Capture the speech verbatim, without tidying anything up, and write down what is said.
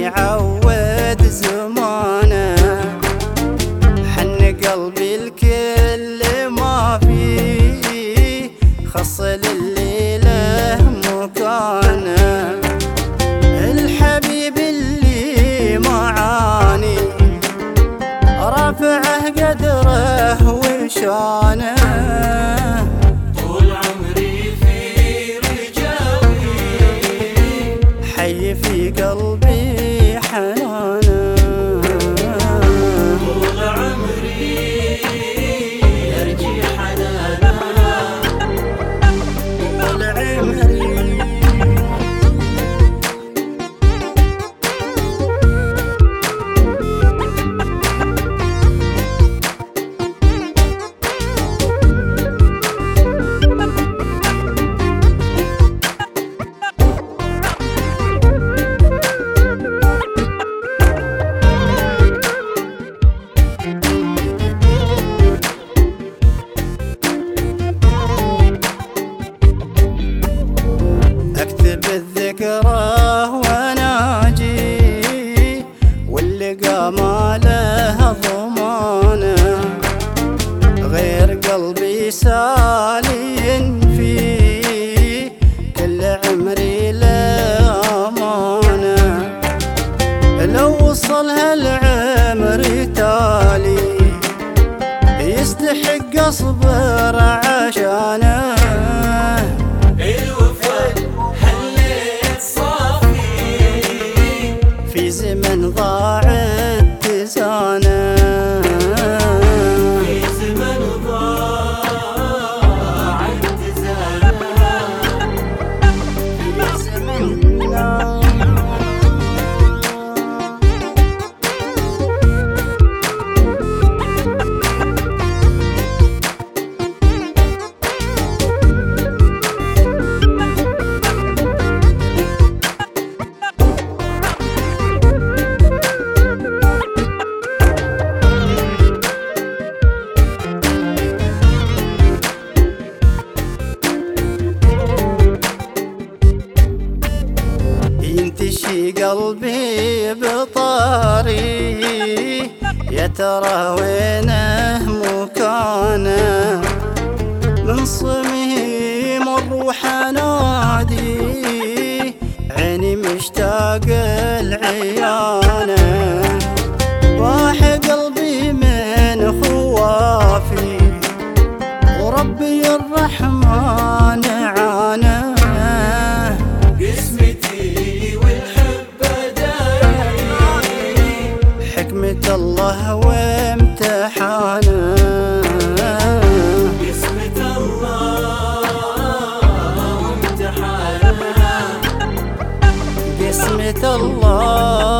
يعود زمانه، حن قلبي الكل ما فيه، خص للي له مكانه، الحبيب اللي معاني رافعه قدره وشانه، طول عمري في رجاوي حي في قلبي حنانه، طول عمري يرجي حنانه، طول عمري بالذكرى وناجي واللقى ما له ضمانه، غير قلبي سالي فيه كل عمري له امانه، لو وصل هالعمر تالي يستحق اصبر عشانه، في زمن ضاع اتزانه، في زمن ضاع اتزانه، في زمن ينتشي قلبي بطاري، يا ترى وينه مكانه، من صميم الروح انادي عيني مشتاق العيانه، راح قلبي من خوافي وربي الرحمن عانه، حكمة الله وامتحانه، قسمة الله وامتحانه، قسمة الله